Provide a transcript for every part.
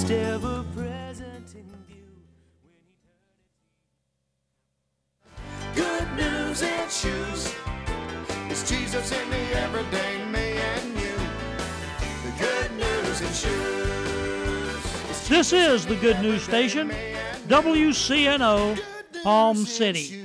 most ever present in view. Good news and shoes. It's Jesus in the everyday me and you. The good news and shoes. This is the Good News Station, WCNO, Palm City.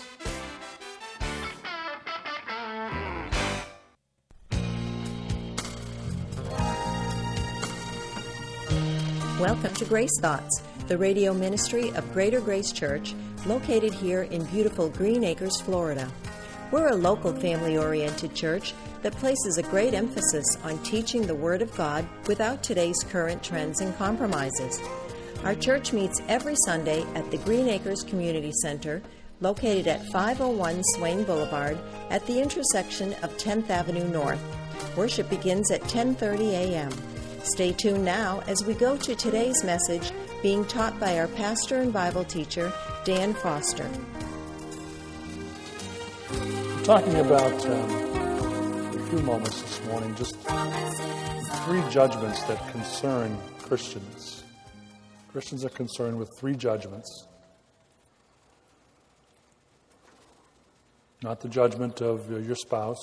Welcome to Grace Thoughts, the radio ministry of Greater Grace Church, located here in beautiful Green Acres, Florida. We're a local family-oriented church that places a great emphasis on teaching the Word of God without today's current trends and compromises. Our church meets every Sunday at the Green Acres Community Center, located at 501 Swain Boulevard at the intersection of 10th Avenue North. Worship begins at 10:30 a.m. Stay tuned now as we go to today's message being taught by our pastor and Bible teacher, Dan Foster. We're talking about, for a few moments this morning, just three judgments that concern Christians. Christians are concerned with three judgments. Not the judgment of your spouse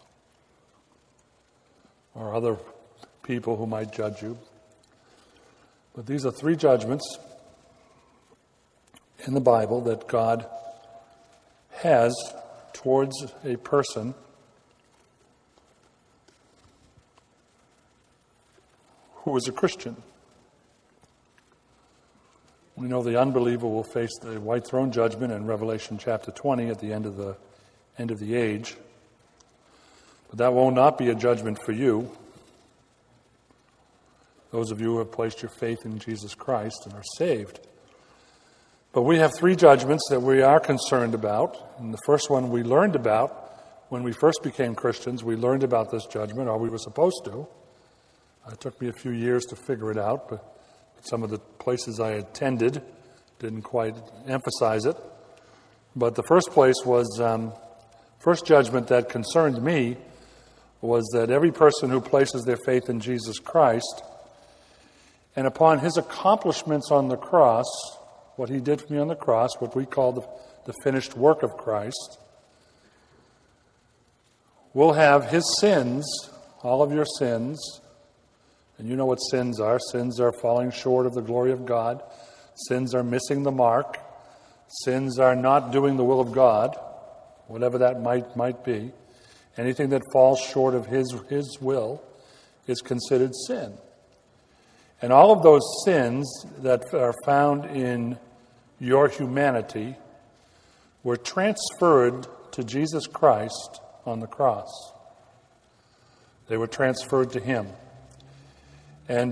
or other people who might judge you. But these are three judgments in the Bible that God has towards a person who is a Christian. We know the unbeliever will face the white throne judgment in Revelation chapter 20 at the end of the age. But that will not be a judgment for you. Those of you who have placed your faith in Jesus Christ and are saved. But we have three judgments that we are concerned about. And the first one we learned about when we first became Christians. We learned about this judgment, or we were supposed to. It took me a few years to figure it out, but some of the places I attended didn't quite emphasize it. But the first place was, first judgment that concerned me was that every person who places their faith in Jesus Christ, and upon his accomplishments on the cross, what he did for me on the cross, what we call the finished work of Christ, will have his sins, all of your sins, and you know what sins are. Sins are falling short of the glory of God. Sins are missing the mark. Sins are not doing the will of God, whatever that might be. Anything that falls short of his will is considered sin. And all of those sins that are found in your humanity were transferred to Jesus Christ on the cross. They were transferred to him. And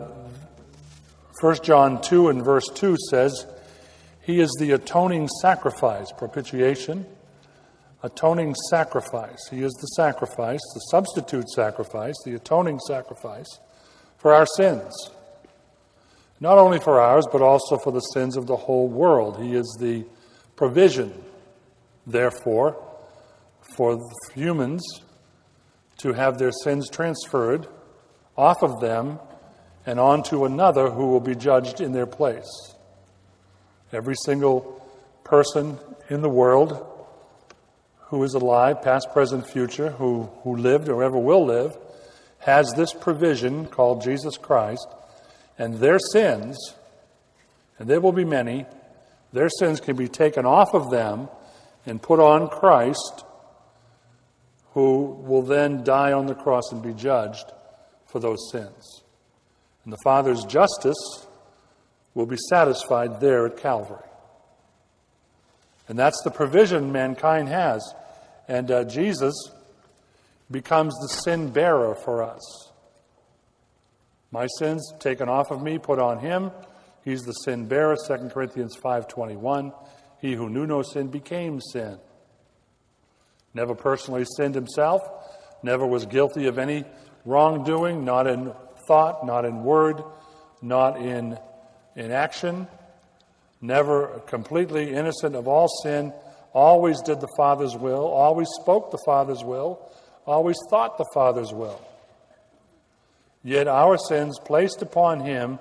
1 John 2 and verse 2 says, he is the atoning sacrifice, propitiation, atoning sacrifice. He is the sacrifice, the substitute sacrifice, the atoning sacrifice for our sins. Not only for ours, but also for the sins of the whole world. He is the provision, therefore, for humans to have their sins transferred off of them and onto another who will be judged in their place. Every single person in the world who is alive, past, present, future, who lived or ever will live, has this provision called Jesus Christ, and their sins, and there will be many, their sins can be taken off of them and put on Christ, who will then die on the cross and be judged for those sins. And the Father's justice will be satisfied there at Calvary. And that's the provision mankind has. And Jesus becomes the sin bearer for us. My sins taken off of me, put on him. He's the sin bearer, 2 Corinthians 5:21. He who knew no sin became sin. Never personally sinned himself, never was guilty of any wrongdoing, not in thought, not in word, not in action, never completely innocent of all sin, always did the Father's will, always spoke the Father's will, always thought the Father's will. Yet our sins placed upon him,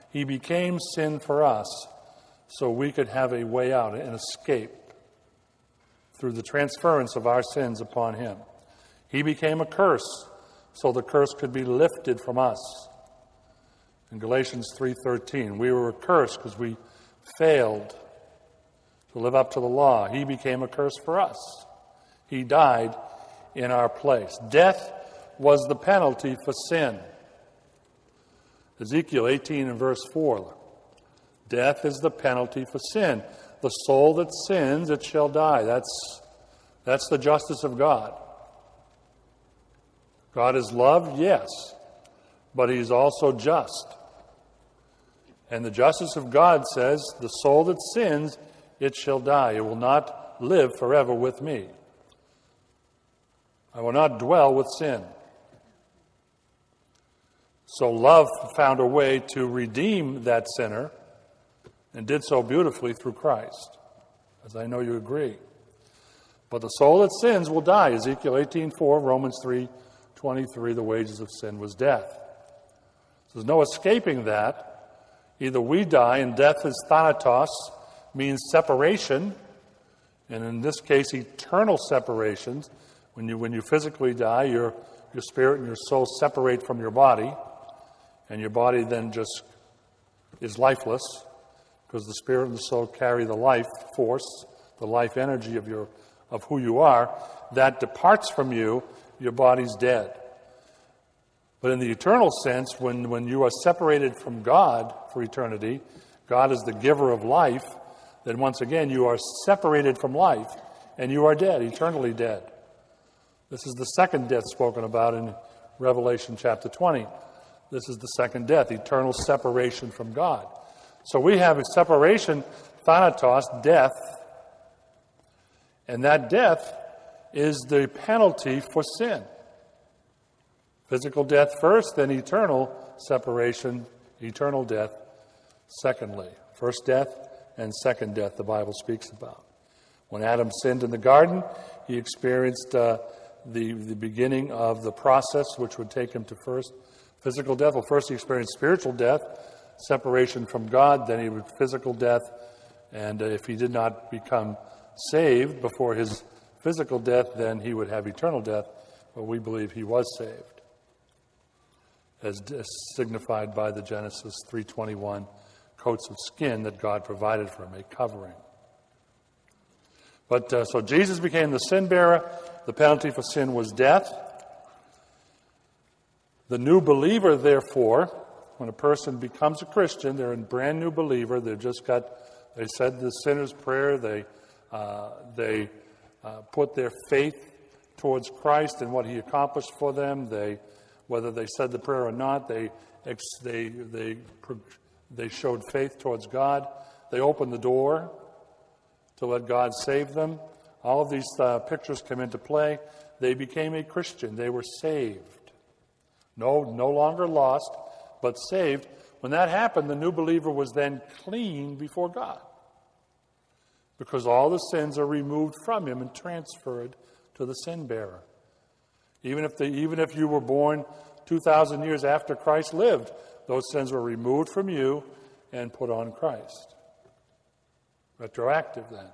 He became sin for us so we could have a way out, an escape through the transference of our sins upon him. He became a curse so the curse could be lifted from us. In Galatians 3:13, we were cursed because we failed to live up to the law. He became a curse for us. He died in our place. Death was the penalty for sin. Ezekiel 18 and verse 4. Death is the penalty for sin. The soul that sins, it shall die. That's the justice of God. God is love, yes, but he's also just. And the justice of God says, the soul that sins, it shall die. It will not live forever with me. I will not dwell with sin. So love found a way to redeem that sinner and did so beautifully through Christ, as I know you agree. But the soul that sins will die. Ezekiel 18:4, Romans 3:23, the wages of sin was death. So there's no escaping that. Either we die, and death is thanatos, means separation, and in this case, eternal separation. When you physically die, your spirit and your soul separate from your body, and your body then just is lifeless, because the spirit and the soul carry the life force, the life energy of who you are. That departs from you, your body's dead. But in the eternal sense, when you are separated from God for eternity, God is the giver of life, then once again you are separated from life, and you are dead, eternally dead. This is the second death spoken about in Revelation chapter 20. This is the second death, eternal separation from God. So we have a separation, thanatos, death, and that death is the penalty for sin. Physical death first, then eternal separation, eternal death secondly. First death and second death the Bible speaks about. When Adam sinned in the garden, he experienced the beginning of the process which would take him to first physical death. Well, first he experienced spiritual death, separation from God, then he would physical death, and if he did not become saved before his physical death, then he would have eternal death, but we believe he was saved, as signified by the Genesis 3:21 coats of skin that God provided for him, a covering. But so Jesus became the sin bearer. The penalty for sin was death. The new believer, therefore, when a person becomes a Christian, they're a brand new believer. They said the sinner's prayer. They put their faith towards Christ and what he accomplished for them. Whether they said the prayer or not, they showed faith towards God. They opened the door to let God save them. All of these pictures come into play. They became a Christian. They were saved. No longer lost, but saved. When that happened, the new believer was then clean before God, because all the sins are removed from him and transferred to the sin bearer. Even if you were born 2,000 years after Christ lived, those sins were removed from you and put on Christ. Retroactive then.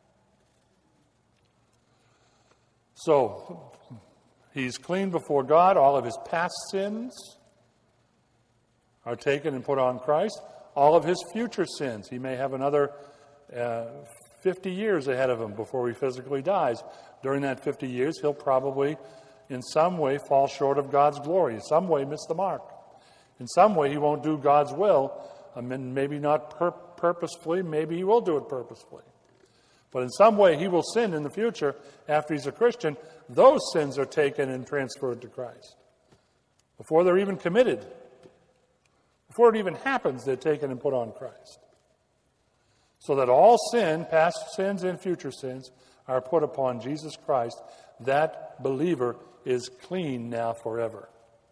So, he's clean before God. All of his past sins are taken and put on Christ. All of his future sins. He may have another 50 years ahead of him before he physically dies. During that 50 years, he'll probably, in some way, fall short of God's glory. In some way, miss the mark. In some way, he won't do God's will. Maybe not purposefully. Maybe he will do it purposefully. But in some way, he will sin in the future after he's a Christian. Those sins are taken and transferred to Christ. Before they're even committed. Before it even happens, they're taken and put on Christ. So that all sin, past sins and future sins, are put upon Jesus Christ. That believer is clean now forever.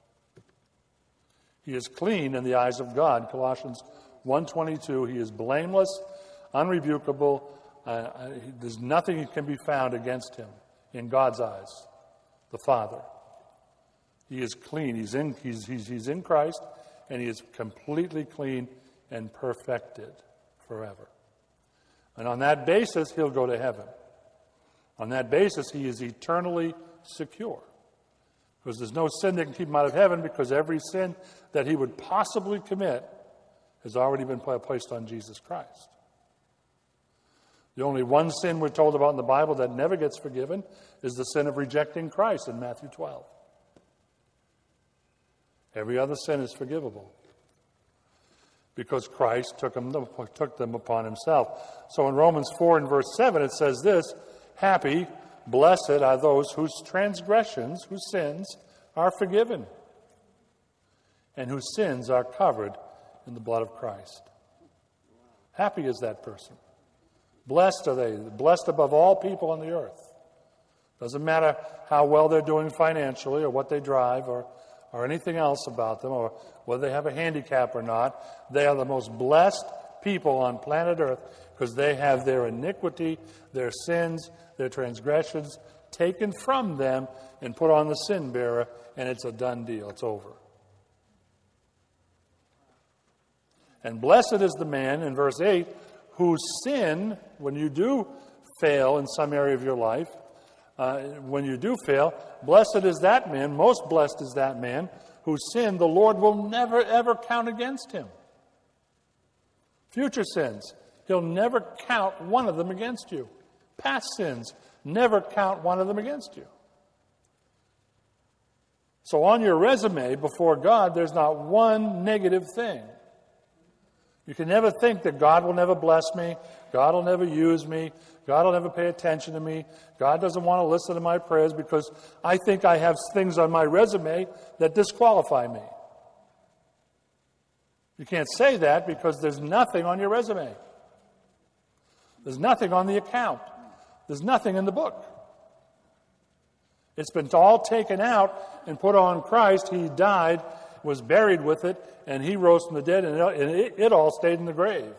He is clean in the eyes of God. Colossians 1:22, he is blameless, unrebukable. There's nothing that can be found against him in God's eyes, the Father. He is clean. He's in Christ, and he is completely clean and perfected forever. And on that basis, he'll go to heaven. On that basis, he is eternally secure. Because there's no sin that can keep him out of heaven, because every sin that he would possibly commit has already been placed on Jesus Christ. The only one sin we're told about in the Bible that never gets forgiven is the sin of rejecting Christ in Matthew 12. Every other sin is forgivable because Christ took them upon himself. So in Romans 4 and verse 7 it says this, happy, blessed are those whose transgressions, whose sins are forgiven, and whose sins are covered in the blood of Christ. Happy is that person. Blessed are they, blessed above all people on the earth. Doesn't matter how well they're doing financially or what they drive or anything else about them or whether they have a handicap or not. They are the most blessed people on planet Earth because they have their iniquity, their sins, their transgressions taken from them and put on the sin bearer, and it's a done deal. It's over. And blessed is the man, in verse 8, whose sin, when you do fail in some area of your life, when you do fail, blessed is that man, most blessed is that man, whose sin the Lord will never, ever count against him. Future sins, he'll never count one of them against you. Past sins, never count one of them against you. So on your resume before God, there's not one negative thing. You can never think that God will never bless me, God will never use me, God will never pay attention to me, God doesn't want to listen to my prayers because I think I have things on my resume that disqualify me. You can't say that because there's nothing on your resume. There's nothing on the account. There's nothing in the book. It's been all taken out and put on Christ. He died, was buried with it, and he rose from the dead, and it all stayed in the grave.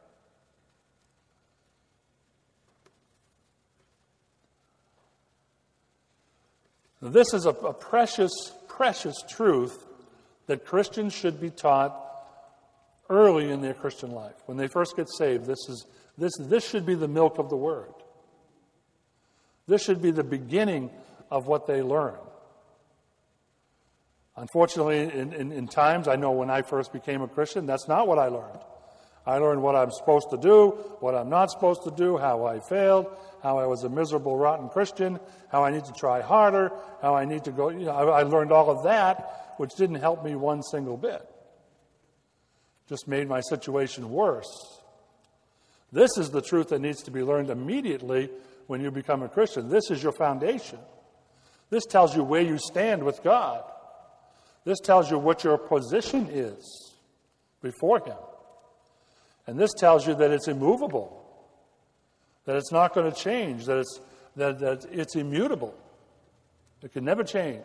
Now, this is a precious, precious truth that Christians should be taught early in their Christian life. When they first get saved, this should be the milk of the Word. This should be the beginning of what they learn. Unfortunately, in times, I know when I first became a Christian, that's not what I learned. I learned what I'm supposed to do, what I'm not supposed to do, how I failed, how I was a miserable, rotten Christian, how I need to try harder, how I need to go. I learned all of that, which didn't help me one single bit. Just made my situation worse. This is the truth that needs to be learned immediately when you become a Christian. This is your foundation. This tells you where you stand with God. This tells you what your position is before Him. And this tells you that it's immovable, that it's not going to change, that it's immutable. It can never change.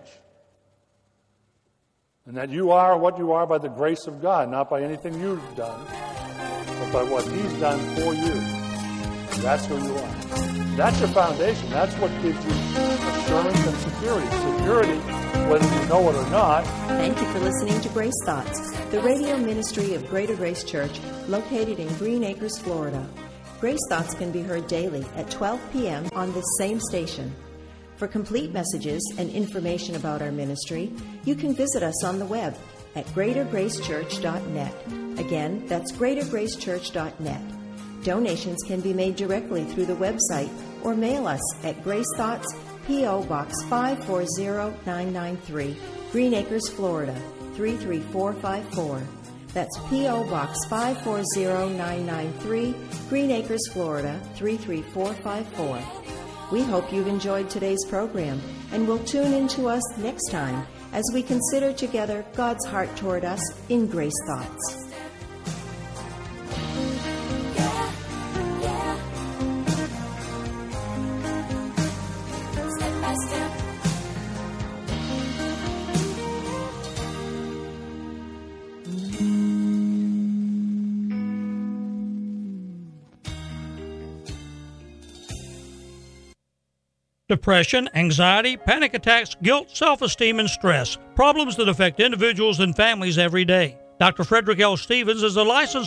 And that you are what you are by the grace of God, not by anything you've done, but by what He's done for you. And that's who you are. That's your foundation. That's what gives you assurance and security. Security, whether you know it or not. Thank you for listening to Grace Thoughts, the radio ministry of Greater Grace Church, located in Green Acres, Florida. Grace Thoughts can be heard daily at 12 p.m. on this same station. For complete messages and information about our ministry, you can visit us on the web at greatergracechurch.net. Again, that's greatergracechurch.net. Donations can be made directly through the website or mail us at Grace Thoughts, P.O. Box 540993, Green Acres, Florida 33454. That's P.O. Box 540993, Green Acres, Florida 33454. We hope you've enjoyed today's program and will tune in to us next time as we consider together God's heart toward us in Grace Thoughts. Depression, anxiety, panic attacks, guilt, self-esteem, and stress. Problems that affect individuals and families every day. Dr. Frederick L. Stevens is a licensed